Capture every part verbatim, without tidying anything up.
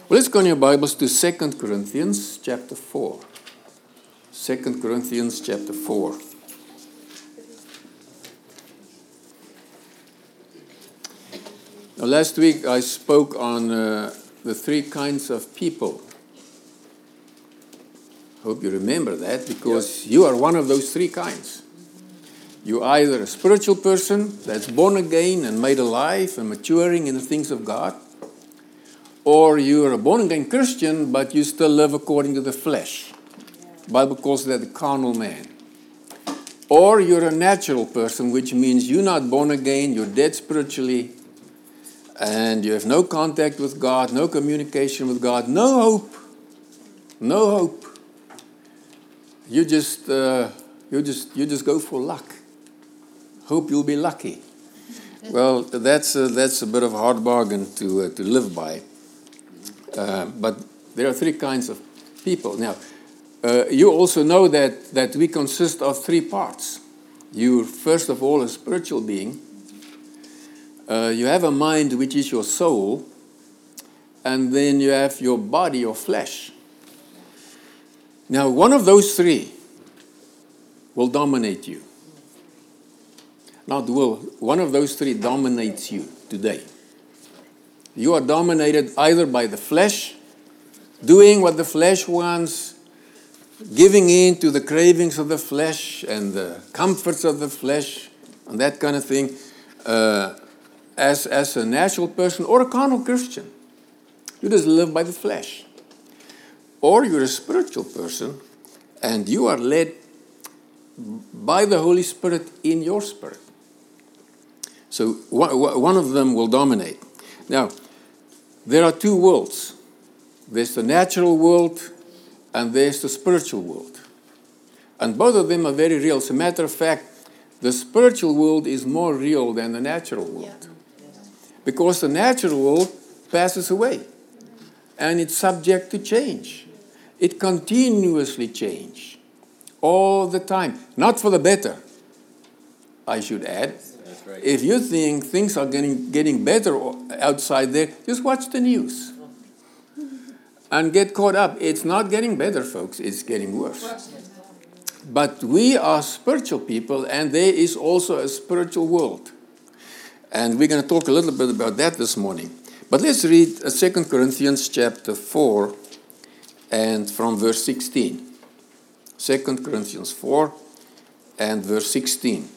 Well, let's go in your Bibles to Second Corinthians chapter four. Second Corinthians chapter four. Now, last week I spoke on uh, the three kinds of people. Hope you remember that, because you are one of those three kinds. You're either a spiritual person that's born again and made alive and maturing in the things of God, or you're a born-again Christian, but you still live according to the flesh. The Bible calls that the carnal man. Or you're a natural person, which means you're not born again, you're dead spiritually, and you have no contact with God, no communication with God, no hope. No hope. You just, uh, you just, you just go for luck. Hope you'll be lucky. Well, that's a, that's a bit of a hard bargain to uh, to live by. Uh, but there are three kinds of people. Now, uh, you also know that, that we consist of three parts. You're, first of all, a spiritual being. Uh, you have a mind, which is your soul. And then you have your body, your flesh. Now, one of those three will dominate you. Not will. One of those three dominates you today. You are dominated either by the flesh, doing what the flesh wants, giving in to the cravings of the flesh and the comforts of the flesh and that kind of thing, uh, as, as a natural person or a carnal Christian. You just live by the flesh. Or you're a spiritual person and you are led by the Holy Spirit in your spirit. So one of them will dominate. Now, there are two worlds. There's the natural world and there's the spiritual world. And both of them are very real. As a matter of fact, the spiritual world is more real than the natural world. Because the natural world passes away. And it's subject to change. It continuously changes. All the time. Not for the better, I should add. Right. If you think things are getting, getting better outside there, just watch the news. And get caught up. It's not getting better, folks. It's getting worse. But we are spiritual people, and there is also a spiritual world. And we're going to talk a little bit about that this morning. But let's read Second Corinthians chapter four, and from verse sixteen. Second Corinthians four, and verse sixteen.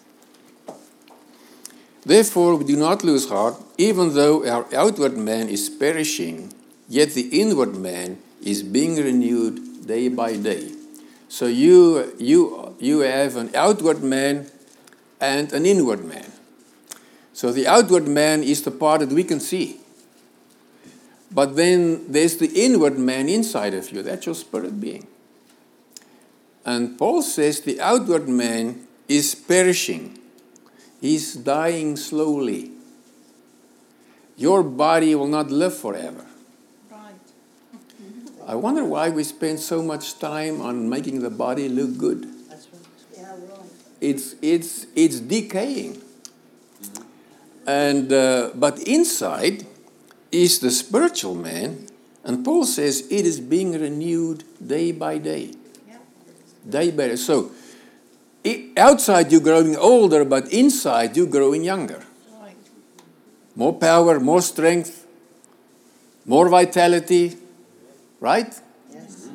Therefore, we do not lose heart, even though our outward man is perishing, yet the inward man is being renewed day by day. So you, you, you have an outward man and an inward man. So the outward man is the part that we can see. But then there's the inward man inside of you. That's your spirit being. And Paul says the outward man is perishing. He's dying slowly. Your body will not live forever. Right. I wonder why we spend so much time on making the body look good. That's right. Yeah, right. It's it's it's decaying. Mm-hmm. And uh, but inside is the spiritual man, and Paul says it is being renewed day by day. Yeah. Day by day. So outside you're growing older, but inside you're growing younger. Right. More power, more strength, more vitality. Right? Yes.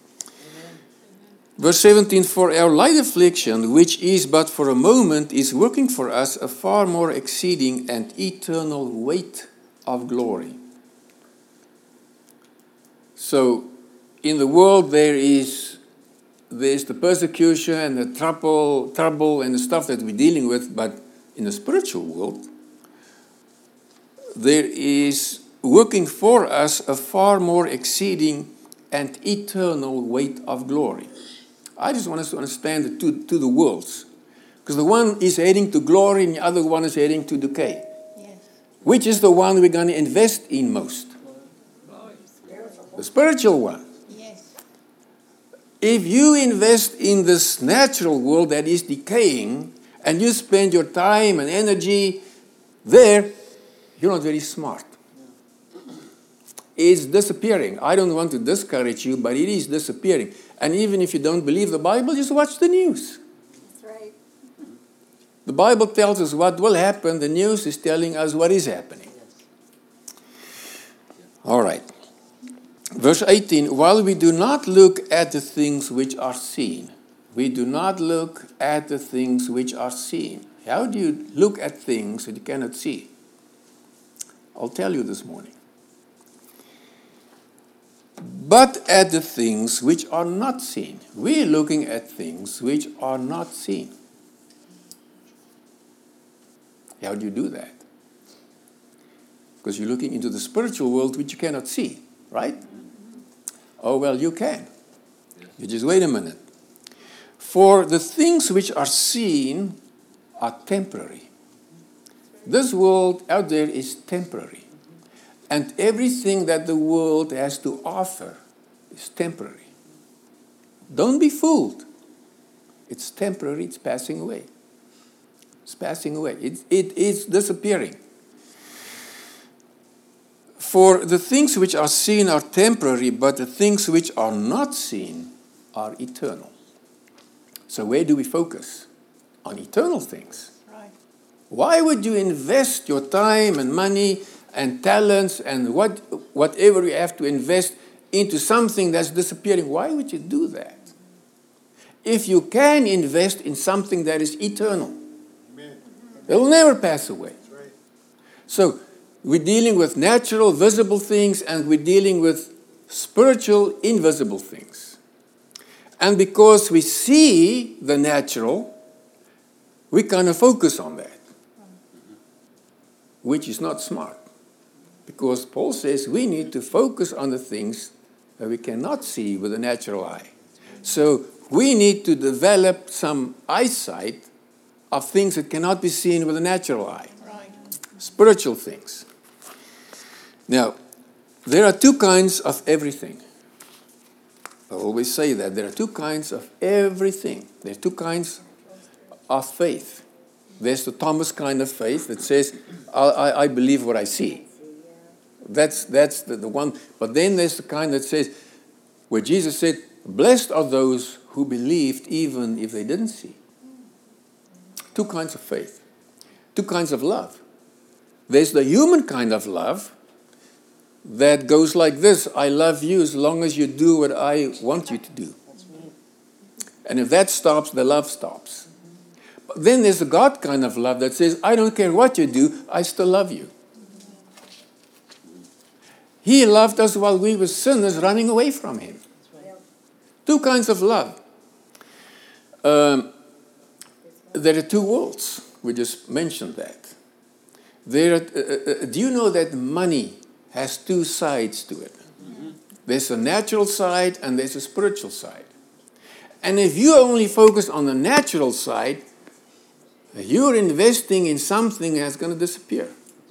Verse seventeen, for our light affliction, which is but for a moment, is working for us a far more exceeding and eternal weight of glory. So, in the world there is There's the persecution and the trouble, trouble and the stuff that we're dealing with, but in the spiritual world, there is working for us a far more exceeding and eternal weight of glory. I just want us to understand the two, two the worlds. Because the one is heading to glory and the other one is heading to decay. Yes. Which is the one we're going to invest in most? The spiritual one. If you invest in this natural world that is decaying, and you spend your time and energy there, you're not very smart. is disappearing. I don't want to discourage you, but it is disappearing. And even if you don't believe the Bible, just watch the news. That's right. The Bible tells us what will happen. The news is telling us what is happening. All right. Verse eighteen, while we do not look at the things which are seen. We do not look at the things which are seen. How do you look at things that you cannot see? I'll tell you this morning. But at the things which are not seen. We're looking at things which are not seen. How do you do that? Because you're looking into the spiritual world which you cannot see, right? Oh, well, you can. You just wait a minute. For the things which are seen are temporary. This world out there is temporary. And everything that the world has to offer is temporary. Don't be fooled. It's temporary, it's passing away. It's passing away. It, it is disappearing. For the things which are seen are temporary, but the things which are not seen are eternal. So where do we focus? On eternal things. Right. Why would you invest your time and money and talents and what whatever you have to invest into something that's disappearing? Why would you do that? If you can invest in something that is eternal, it will never pass away. Right. So we're dealing with natural, visible things, and we're dealing with spiritual, invisible things. And because we see the natural, we kind of focus on that, which is not smart. Because Paul says we need to focus on the things that we cannot see with the natural eye. So we need to develop some eyesight of things that cannot be seen with the natural eye. Right. Spiritual things. Now, there are two kinds of everything. I always say that. There are two kinds of everything. There are two kinds of faith. There's the Thomas kind of faith that says, I, I, I believe what I see. That's, that's the, the one. But then there's the kind that says, where Jesus said, blessed are those who believed even if they didn't see. Two kinds of faith. Two kinds of love. There's the human kind of love that goes like this. I love you as long as you do what I want you to do. And if that stops, the love stops. But then there's the God kind of love that says, I don't care what you do, I still love you. He loved us while we were sinners running away from him. Two kinds of love. Um, there are two worlds. We just mentioned that. There are, uh, uh, do you know that money has two sides to it? Mm-hmm. There's a natural side and there's a spiritual side. And if you only focus on the natural side, you're investing in something that's going to disappear.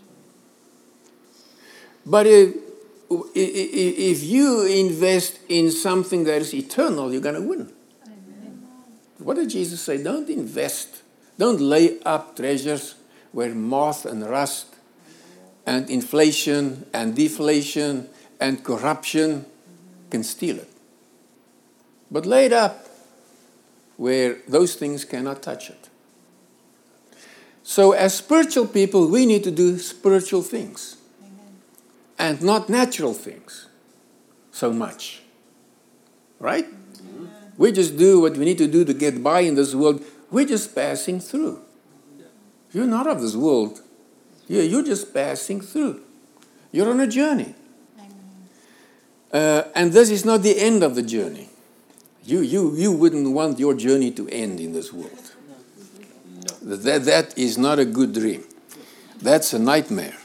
But if, if you invest in something that is eternal, you're going to win. Amen. What did Jesus say? Don't invest. Don't lay up treasures where moth and rust and inflation and deflation and corruption can steal it. But lay it up where those things cannot touch it. So as spiritual people, we need to do spiritual things. Amen. And not natural things so much. Right? Mm-hmm. We just do what we need to do to get by in this world. We're just passing through. You're not of this world. You're, you're just passing through. You're on a journey. Uh, and this is not the end of the journey. You, you, you wouldn't want your journey to end in this world. No. That, that is not a good dream. That's a nightmare.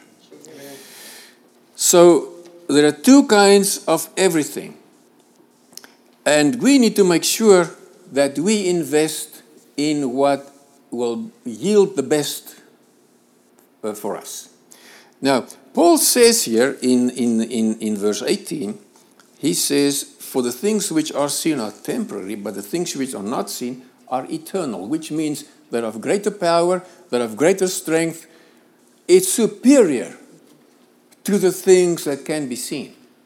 So there are two kinds of everything. And we need to make sure that we invest in what will yield the best uh, for us. Now, Paul says here in, in, in, in verse eighteen, he says, for the things which are seen are temporary, but the things which are not seen are eternal, which means they're of greater power, they're of greater strength. It's superior to the things that can be seen.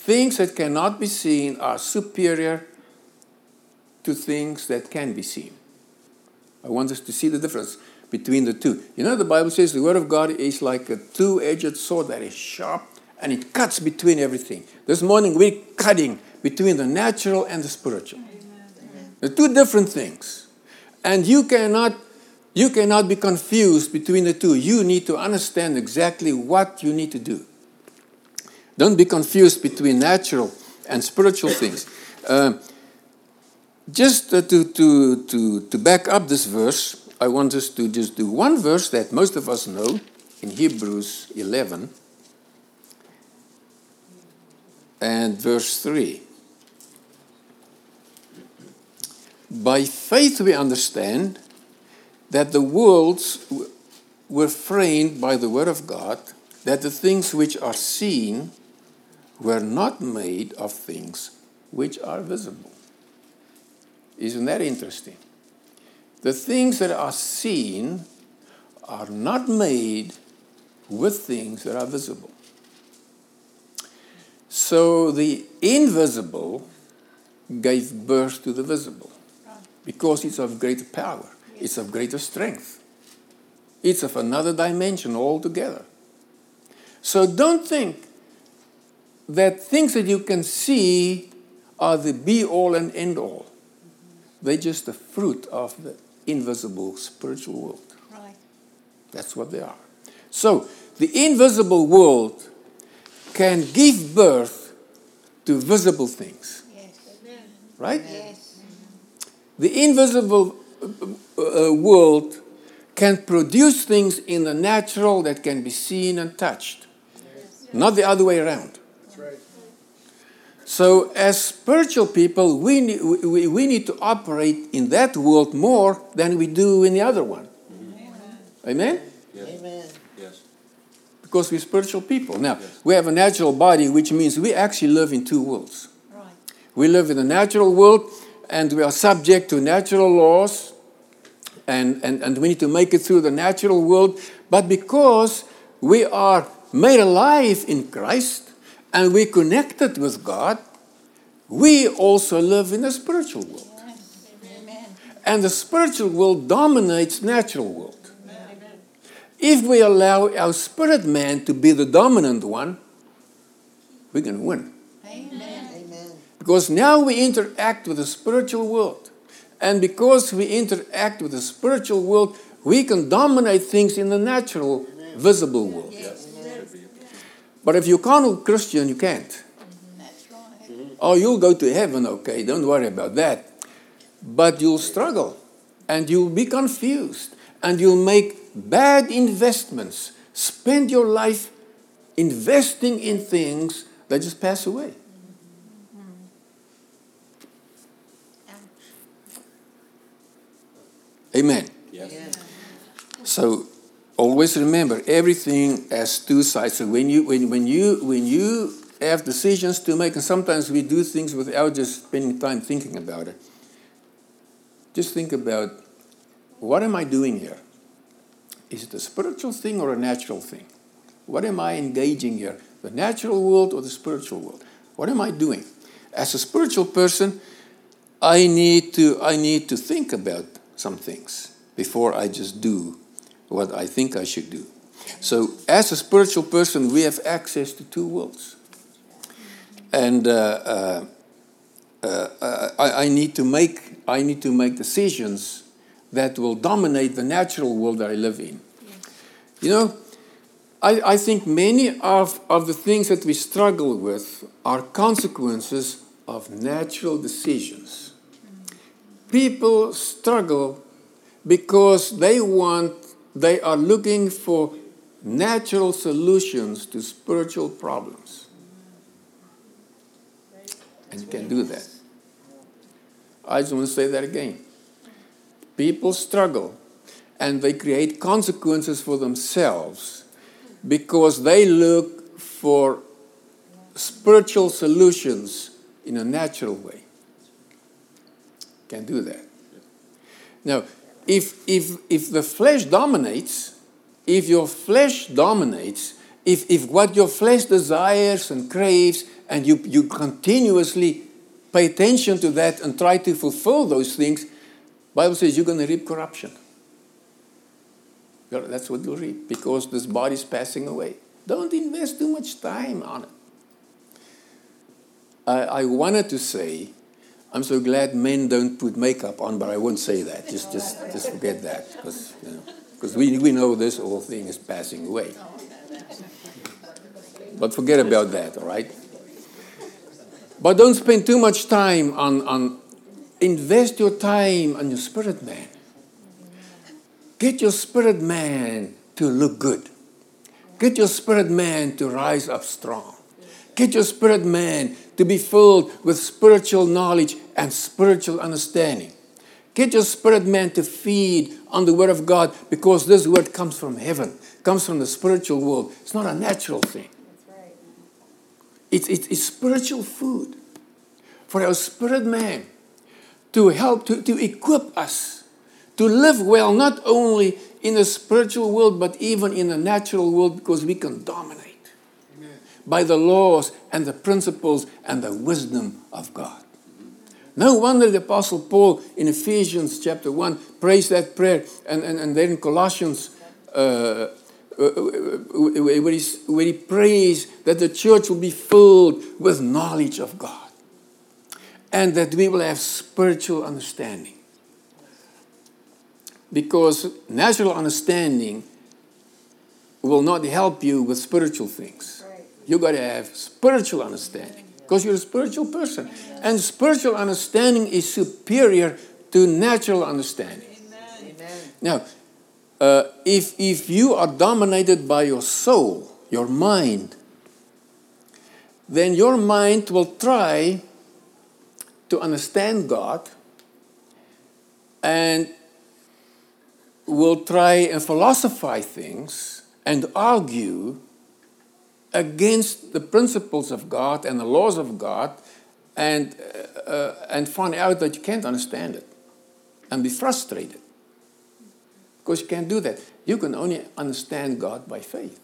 things that cannot be seen are superior to things that can be seen. I want us to see the difference between the two. You know, the Bible says the Word of God is like a two-edged sword that is sharp and it cuts between everything. This morning we're cutting between the natural and the spiritual. Amen. They're two different things. And you cannot, you cannot be confused between the two. You need to understand exactly what you need to do. Don't be confused between natural and spiritual things. Uh, just uh, to, to, to, to back up this verse, I want us to just do one verse that most of us know in Hebrews eleven and verse three. By faith we understand that the worlds were framed by the word of God, that the things which are seen were not made of things which are visible. Isn't that interesting? The things that are seen are not made with things that are visible. So the invisible gave birth to the visible because it's of greater power. It's of greater strength. It's of another dimension altogether. So don't think that things that you can see are the be-all and end-all. They're just the fruit of the invisible spiritual world. Right. That's what they are. So the invisible world can give birth to visible things. Yes. Right? Yes. The invisible uh, world can produce things in the natural that can be seen and touched. Yes. Not the other way around. That's right. So as spiritual people, we need, we, we need to operate in that world more than we do in the other one. Mm-hmm. Amen? Yes. Amen. Yes. Because we're spiritual people. Now, Yes. we have a natural body, which means we actually live in two worlds. Right. We live in the natural world, and we are subject to natural laws, and, and, and we need to make it through the natural world. But because we are made alive in Christ, and we're connected with God, we also live in the spiritual world. Yes. Amen. And the spiritual world dominates the natural world. Amen. If we allow our spirit man to be the dominant one, we're going to win. Amen. Amen. Because now we interact with the spiritual world. And because we interact with the spiritual world, we can dominate things in the natural, visible world. Yes. But if you're a carnal Christian, you can't. Mm-hmm. That's right. Oh, you'll go to heaven, okay, don't worry about that. But you'll struggle, and you'll be confused, and you'll make bad investments. Spend your life investing in things that just pass away. Amen. Yes. Yeah. So always remember, everything has two sides. So when you when, when you when you have decisions to make, and sometimes we do things without just spending time thinking about it. Just think about, what am I doing here? Is it a spiritual thing or a natural thing? What am I engaging here? The natural world or the spiritual world? What am I doing? As a spiritual person, I need to I need to think about some things before I just do what I think I should do. So as a spiritual person, we have access to two worlds. And uh, uh, uh, I, I need to make I need to make decisions that will dominate the natural world that I live in. You know, I, I think many of, of the things that we struggle with are consequences of natural decisions. People struggle because they want, they are looking for natural solutions to spiritual problems. And you can do that. I just want to say that again. People struggle and they create consequences for themselves because they look for spiritual solutions in a natural way. Can do that. Now, if if if the flesh dominates, if your flesh dominates if, if what your flesh desires and craves, and you, you continuously pay attention to that and try to fulfill those things, Bible says you're going to reap corruption. That's what you'll reap, because this body is passing away. Don't invest too much time on it. I, I wanted to say, I'm so glad men don't put makeup on, but I won't say that. Just just, just forget that. Because you know, 'cause we, we know this whole thing is passing away. But forget about that, all right? But don't spend too much time on, on invest your time on your spirit man. Get your spirit man to look good. Get your spirit man to rise up strong. Get your spirit man to be filled with spiritual knowledge and spiritual understanding. Get your spirit man to feed on the Word of God, because this Word comes from heaven, comes from the spiritual world. It's not a natural thing. That's right. It's, it's, it's spiritual food for our spirit man to help, to, to equip us to live well, not only in the spiritual world, but even in the natural world, because we can dominate Amen. By the laws and the principles and the wisdom of God. No wonder the Apostle Paul in Ephesians chapter one prays that prayer, and, and, and then in Colossians uh, where, he, where he prays that the church will be filled with knowledge of God and that we will have spiritual understanding. Because natural understanding will not help you with spiritual things. Right. You got to have spiritual understanding, because you're a spiritual person. Amen. And spiritual understanding is superior to natural understanding. Amen. Now, uh, if, if you are dominated by your soul, your mind, then your mind will try to understand God and will try and philosophize things and argue against the principles of God and the laws of God, and uh, and find out that you can't understand it and be frustrated, because you can't do that. You can only understand God by faith.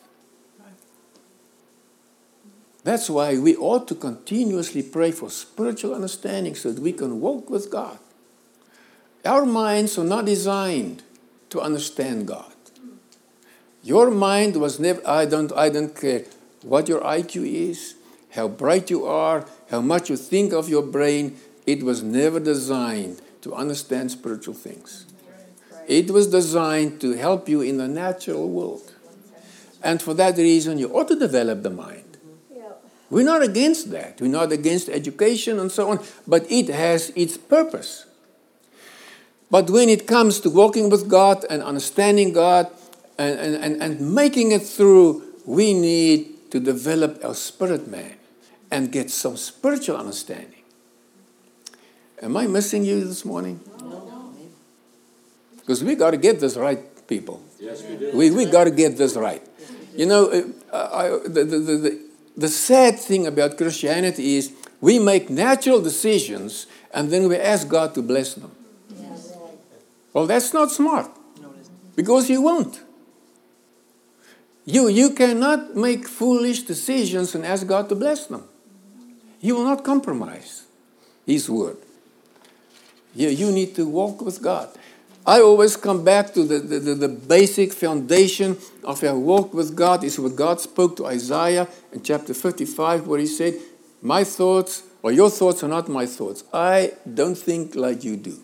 That's why we ought to continuously pray for spiritual understanding, so that we can walk with God. Our minds are not designed to understand God. Your mind was never, I don't, I don't care what your I Q is, how bright you are, how much you think of your brain. It was never designed to understand spiritual things. It was designed to help you in the natural world. And for that reason, you ought to develop the mind. We're not against that. We're not against education and so on, but it has its purpose. But when it comes to walking with God and understanding God and, and, and making it through, we need to develop our spirit man and get some spiritual understanding. Am I missing you this morning? No. Because we got to get this right, people. Yes, we do. We, we got to get this right. You know, uh, I, the, the, the, the sad thing about Christianity is we make natural decisions and then we ask God to bless them. Well, that's not smart, because you won't. You, you cannot make foolish decisions and ask God to bless them. You will not compromise His word. You, you need to walk with God. I always come back to the, the, the, the basic foundation of our walk with God is what God spoke to Isaiah in chapter fifty-five, where He said, my thoughts, or your thoughts are not my thoughts. I don't think like you do.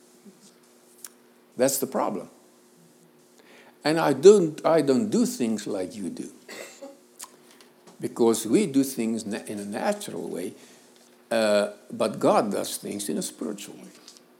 That's the problem. And I don't, I don't do things like you do. Because we do things in a natural way, uh, but God does things in a spiritual way.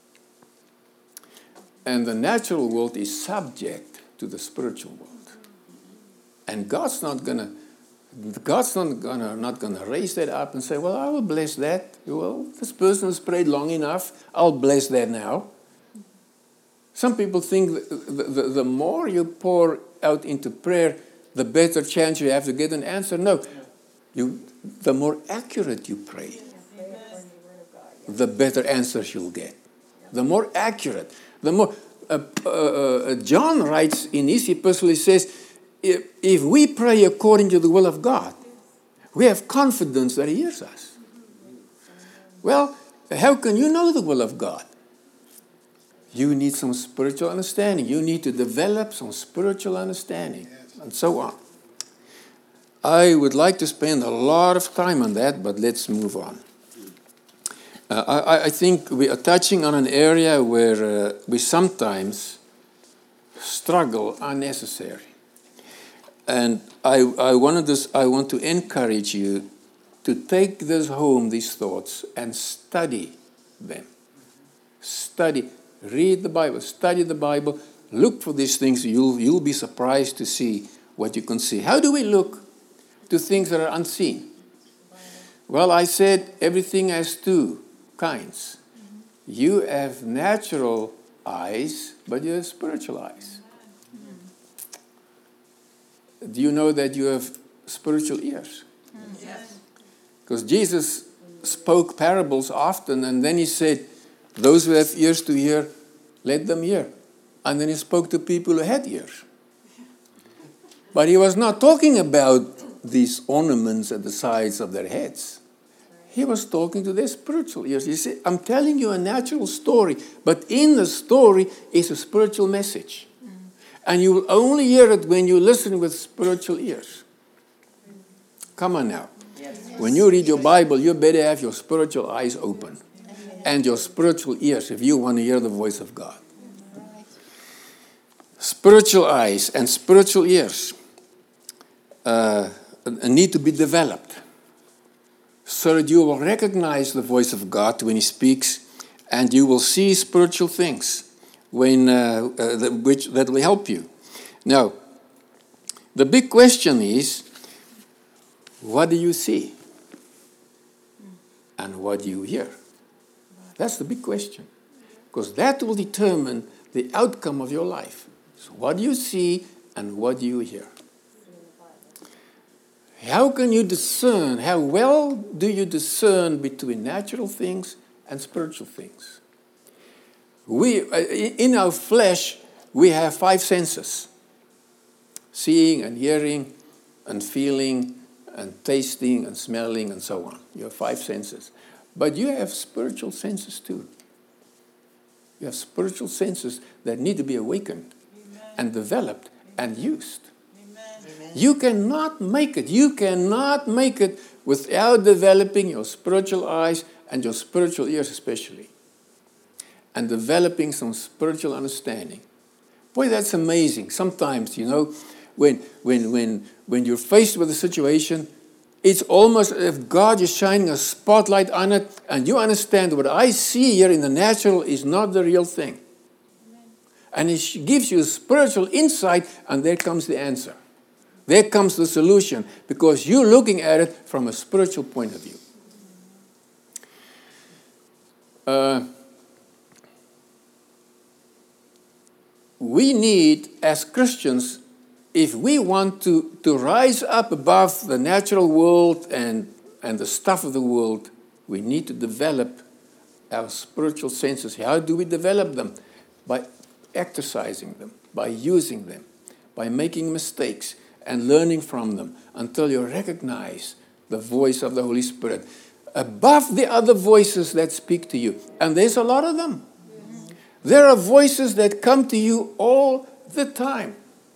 And the natural world is subject to the spiritual world. And God's not gonna, God's not gonna, not gonna raise that up and say, well, I will bless that. Well, this person has prayed long enough. I'll bless that now. Some people think the, the, the more you pour out into prayer, the better chance you have to get an answer. No, you, the more accurate you pray, the better answers you'll get. The more accurate, the more... Uh, uh, uh, John writes in his epistle, he says, if, if we pray according to the will of God, we have confidence that He hears us. Well, how can you know the will of God? You need some spiritual understanding. You need to develop some spiritual understanding, and so on. I would like to spend a lot of time on that, but let's move on. Uh, I, I think we are touching on an area where uh, we sometimes struggle unnecessary. And I, I, wanted this, I want to encourage you to take this home, these thoughts, and study them. Study. Read the Bible. Study the Bible. Look for these things. You'll, you'll be surprised to see what you can see. How do we look to things that are unseen? Well, I said everything has two kinds. You have natural eyes, but you have spiritual eyes. Do you know that you have spiritual ears? Yes. Because Jesus spoke parables often, and then He said, those who have ears to hear, let them hear. And then He spoke to people who had ears. But He was not talking about these ornaments at the sides of their heads. He was talking to their spiritual ears. He said, I'm telling you a natural story, but in the story is a spiritual message. Mm. And you will only hear it when you listen with spiritual ears. Come on now. Yes. When you read your Bible, you better have your spiritual eyes open. Amen. And your spiritual ears if you want to hear the voice of God. Right. Spiritual eyes and spiritual ears uh, need to be developed, so that you will recognize the voice of God when He speaks, and you will see spiritual things when uh, uh, the, which that will help you. Now, the big question is, what do you see? And what do you hear? That's the big question, because that will determine the outcome of your life. So what do you see and what do you hear? How can you discern, how well do you discern between natural things and spiritual things? We, in our flesh, we have five senses. Seeing and hearing and feeling and tasting and smelling and so on. You have five senses. But you have spiritual senses too. You have spiritual senses that need to be awakened Amen. And developed Amen. And used. You cannot make it. You cannot make it without developing your spiritual eyes and your spiritual ears especially. And developing some spiritual understanding. Boy, that's amazing. Sometimes, you know, when, when, when, when you're faced with a situation, it's almost as if God is shining a spotlight on it, and you understand what I see here in the natural is not the real thing. And it gives you a spiritual insight, and there comes the answer. There comes the solution, because you're looking at it from a spiritual point of view. Uh, we need, as Christians, if we want to, to rise up above the natural world and, and the stuff of the world, we need to develop our spiritual senses. How do we develop them? By exercising them, by using them, by making mistakes, and learning from them until you recognize the voice of the Holy Spirit above the other voices that speak to you. And there's a lot of them. Mm-hmm. There are voices that come to you all the time.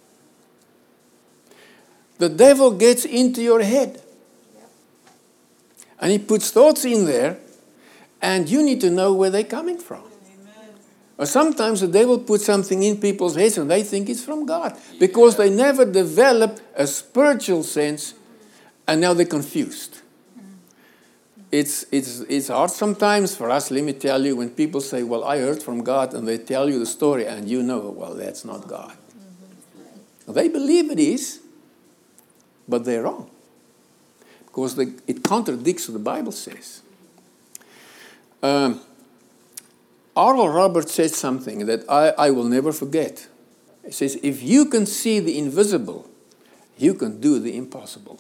The devil gets into your head. Yep. And he puts thoughts in there, and you need to know where they're coming from. Or sometimes the devil puts something in people's heads and they think it's from God because they never developed a spiritual sense, and now they're confused. It's, it's, it's hard sometimes for us, let me tell you, when people say, well, I heard from God, and they tell you the story and you know, well, that's not God. They believe it is, but they're wrong because they, it contradicts what the Bible says. Um, Oral Roberts said something that I, I will never forget. He says, if you can see the invisible, you can do the impossible.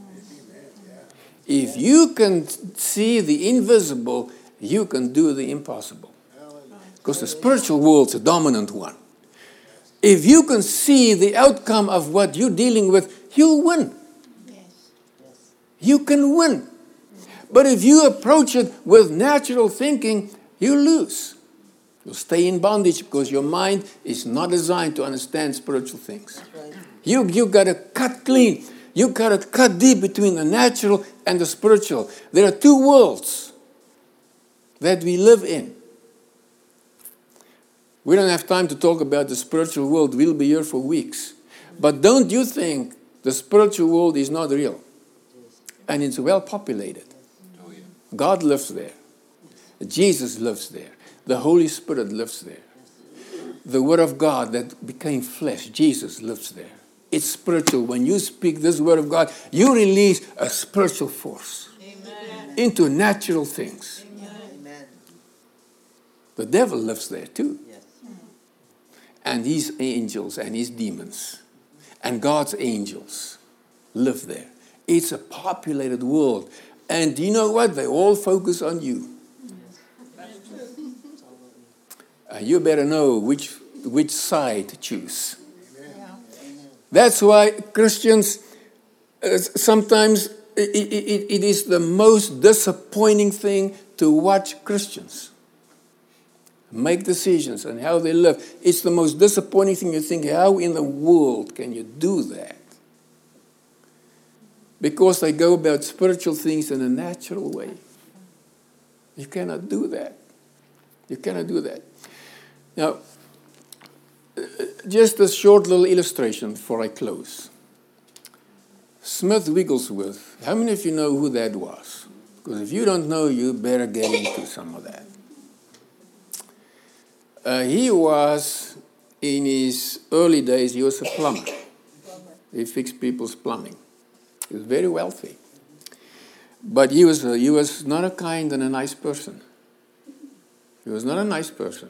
If you can see the invisible, you can do the impossible. Because the spiritual world's a dominant one. If you can see the outcome of what you're dealing with, you'll win. Yes. You can win. But if you approach it with natural thinking, you lose. You'll stay in bondage because your mind is not designed to understand spiritual things. Right. You you got to cut clean. You got to cut deep between the natural and the spiritual. There are two worlds that we live in. We don't have time to talk about the spiritual world. We'll be here for weeks. But don't you think the spiritual world is not real? And it's well populated. God lives there. Jesus lives there. The Holy Spirit lives there. The Word of God that became flesh, Jesus lives there. It's spiritual. When you speak this Word of God, you release a spiritual force Amen. Into natural things. Amen. The devil lives there too. Yes. And his angels and his demons and God's angels live there. It's a populated world. And you know what? They all focus on you. Uh, you better know which which side to choose. Yeah. That's why Christians, uh, sometimes it, it, it is the most disappointing thing to watch Christians make decisions and how they live. It's the most disappointing thing. You think, how in the world can you do that? Because they go about spiritual things in a natural way. You cannot do that. You cannot do that. Now, just a short little illustration before I close. Smith Wigglesworth, how many of you know who that was? Because if you don't know, you better get into some of that. Uh, he was, in his early days, he was a plumber. He fixed people's plumbing. He was very wealthy. But he was, a, he was not a kind and a nice person. He was not a nice person.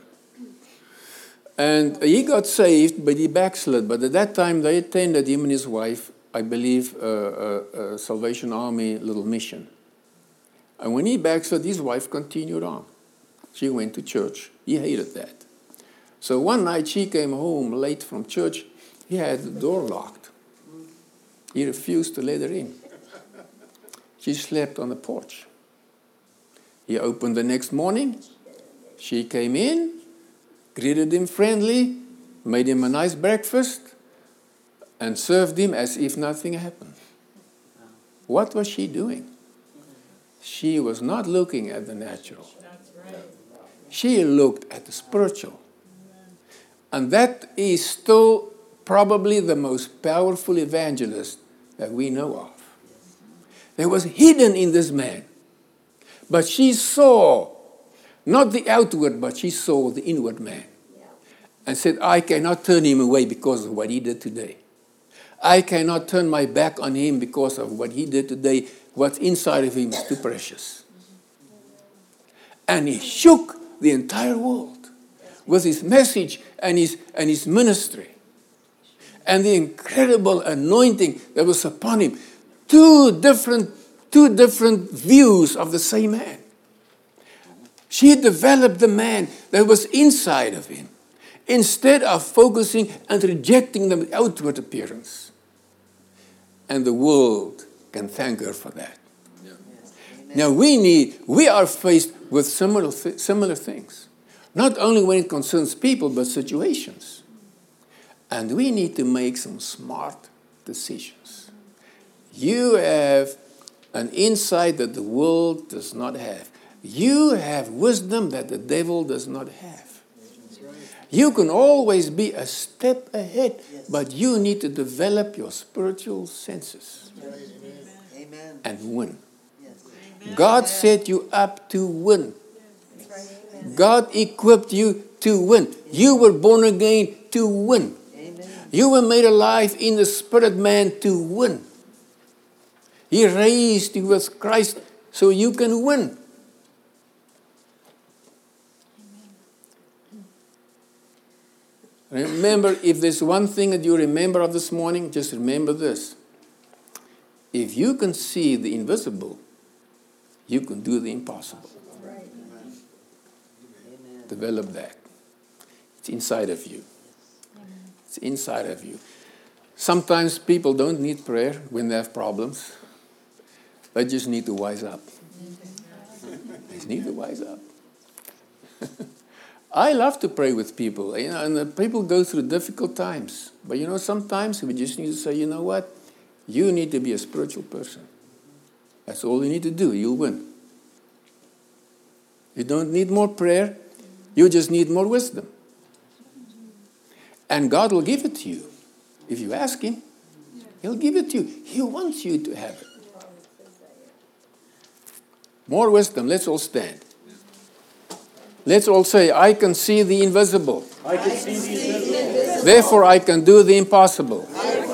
And he got saved, but he backslid. But at that time, they attended, him and his wife, I believe, a, a, a Salvation Army little mission. And when he backslid, his wife continued on. She went to church. He hated that. So one night, she came home late from church. He had the door locked. He refused to let her in. She slept on the porch. He opened the next morning. She came in, greeted him friendly, made him a nice breakfast, and served him as if nothing happened. What was she doing? She was not looking at the natural. She looked at the spiritual. And that is still probably the most powerful evangelist that we know of. There was hidden in this man. But she saw, not the outward, but she saw the inward man. And said, I cannot turn him away because of what he did today. I cannot turn my back on him because of what he did today. What's inside of him is too precious. And he shook the entire world with his message and his, and his ministry. And the incredible anointing that was upon him. Two different, two different views of the same man. She developed the man that was inside of him, instead of focusing and rejecting the outward appearance. And the world can thank her for that. Yeah. Now we need, we are faced with similar, th- similar things. Not only when it concerns people, but situations. And we need to make some smart decisions. You have an insight that the world does not have. You have wisdom that the devil does not have. You can always be a step ahead, but you need to develop your spiritual senses. Amen. And win. Yes. God set you up to win. God equipped you to win. You were born again to win. Amen. You were made alive in the spirit man to win. He raised you with Christ so you can win. Remember, if there's one thing that you remember of this morning, just remember this. If you can see the invisible, you can do the impossible. Right. Develop that. It's inside of you. It's inside of you. Sometimes people don't need prayer when they have problems. They just need to wise up. They just need to wise up. I love to pray with people, you know, and the people go through difficult times. But you know, sometimes we just need to say, you know what? You need to be a spiritual person. That's all you need to do. You'll win. You don't need more prayer. You just need more wisdom. And God will give it to you. If you ask Him, He'll give it to you. He wants you to have it. More wisdom. Let's all stand. Let's all say, I can see the invisible. I can see the invisible. Therefore, I can do the impossible.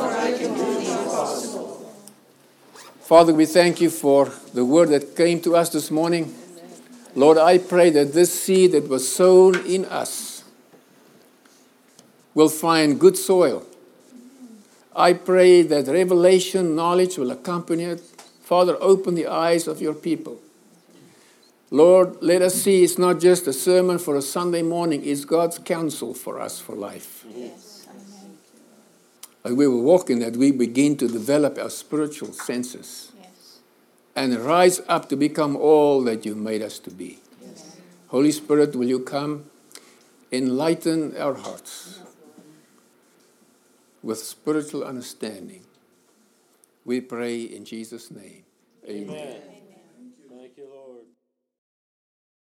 Father, we thank you for the word that came to us this morning. Lord, I pray that this seed that was sown in us will find good soil. I pray that revelation, knowledge will accompany it. Father, open the eyes of your people. Lord, let us see it's not just a sermon for a Sunday morning, it's God's counsel for us for life. Yes. As we will walk in that, we begin to develop our spiritual senses. Yes. And rise up to become all that you made us to be. Yes. Holy Spirit, will you come, enlighten our hearts with spiritual understanding. We pray in Jesus' name. Amen. Amen.